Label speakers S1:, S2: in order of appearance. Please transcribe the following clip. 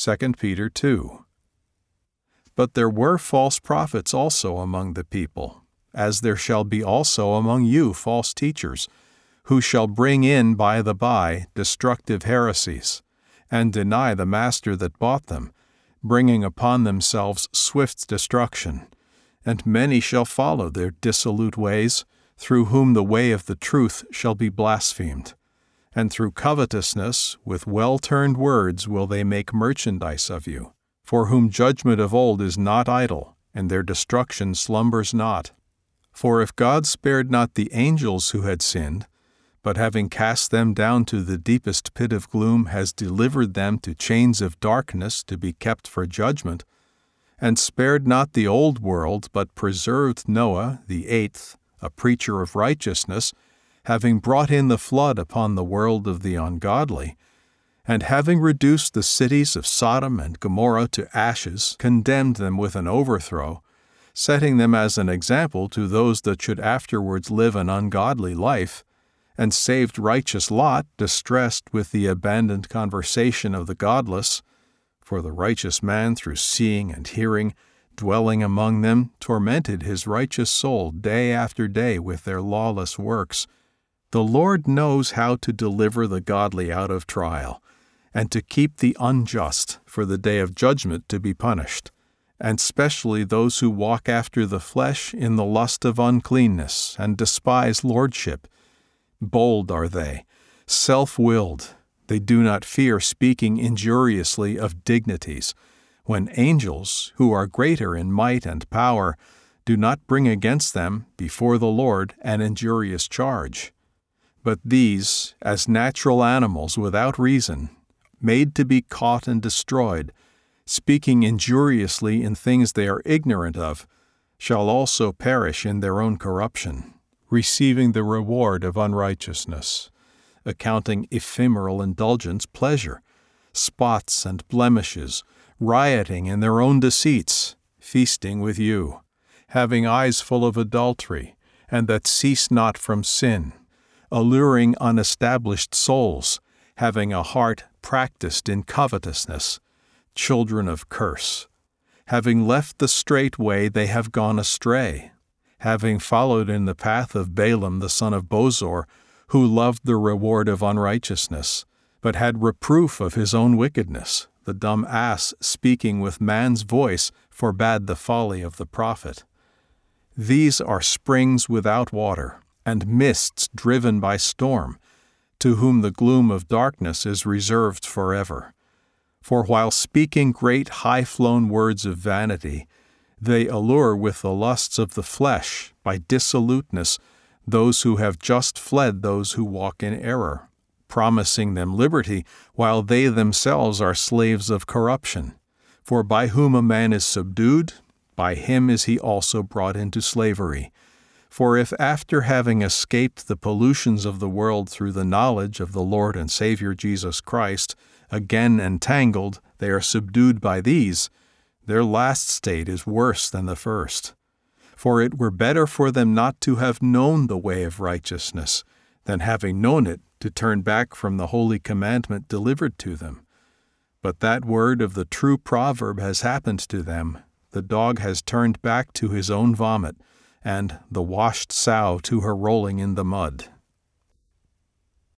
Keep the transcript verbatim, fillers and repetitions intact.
S1: Second Peter two. But there were false prophets also among the people, as there shall be also among you false teachers, who shall bring in by the by destructive heresies, and deny the master that bought them, bringing upon themselves swift destruction. And many shall follow their dissolute ways, through whom the way of the truth shall be blasphemed. And through covetousness, with well-turned words will they make merchandise of you, for whom judgment of old is not idle, and their destruction slumbers not. For if God spared not the angels who had sinned, but having cast them down to the deepest pit of gloom, has delivered them to chains of darkness to be kept for judgment, and spared not the old world, but preserved Noah, the eighth, a preacher of righteousness, having brought in the flood upon the world of the ungodly, and having reduced the cities of Sodom and Gomorrah to ashes, condemned them with an overthrow, setting them as an example to those that should afterwards live an ungodly life, and saved righteous Lot, distressed with the abandoned conversation of the godless. For the righteous man, through seeing and hearing, dwelling among them, tormented his righteous soul day after day with their lawless works. The Lord knows how to deliver the godly out of trial, and to keep the unjust for the day of judgment to be punished, and specially those who walk after the flesh in the lust of uncleanness, and despise lordship. Bold are they, self-willed. They do not fear speaking injuriously of dignities, when angels, who are greater in might and power, do not bring against them, before the Lord, an injurious charge. But these, as natural animals without reason, made to be caught and destroyed, speaking injuriously in things they are ignorant of, shall also perish in their own corruption, receiving the reward of unrighteousness, accounting ephemeral indulgence pleasure, spots and blemishes, rioting in their own deceits, feasting with you, having eyes full of adultery, and that cease not from sin, alluring unestablished souls, having a heart practiced in covetousness, children of curse. Having left the straight way, they have gone astray, having followed in the path of Balaam the son of Bosor, who loved the reward of unrighteousness, but had reproof of his own wickedness. The dumb ass, speaking with man's voice, forbade the folly of the prophet. These are springs without water, and mists driven by storm, to whom the gloom of darkness is reserved forever. For while speaking great high-flown words of vanity, they allure with the lusts of the flesh, by dissoluteness, those who have just fled those who walk in error, promising them liberty, while they themselves are slaves of corruption. For by whom a man is subdued, by him is he also brought into slavery. For if after having escaped the pollutions of the world through the knowledge of the Lord and Savior Jesus Christ, again entangled, they are subdued by these, their last state is worse than the first. For it were better for them not to have known the way of righteousness, than having known it, to turn back from the holy commandment delivered to them. But that word of the true proverb has happened to them, the dog has turned back to his own vomit, and the washed sow to her rolling in the mud.